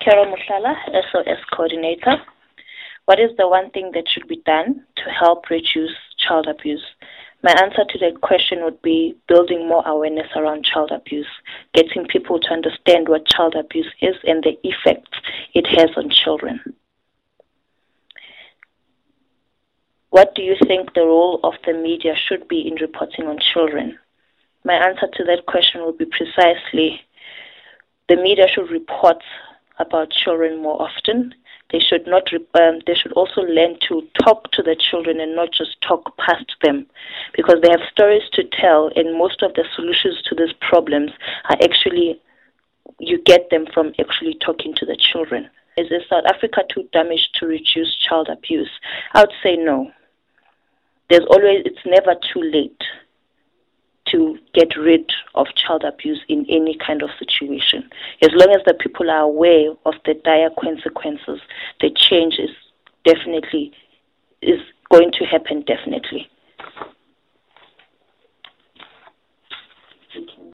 Carol Mushala, SOS Coordinator. What is the one thing that should be done to help reduce child abuse? My answer to that question would be building more awareness around child abuse, getting people to understand what child abuse is and the effects it has on children. What do you think the role of the media should be in reporting on children? My answer to that question would be precisely the media should report about children more often. They should not. They should also learn to talk to the children and not just talk past them, because they have stories to tell, and most of the solutions to these problems are actually you get them from actually talking to the children. Is South Africa too damaged to reduce child abuse? I would say no. It's never too late to get rid of child abuse in any kind of situation. As long as the people are aware of the dire consequences, the change is going to happen definitely.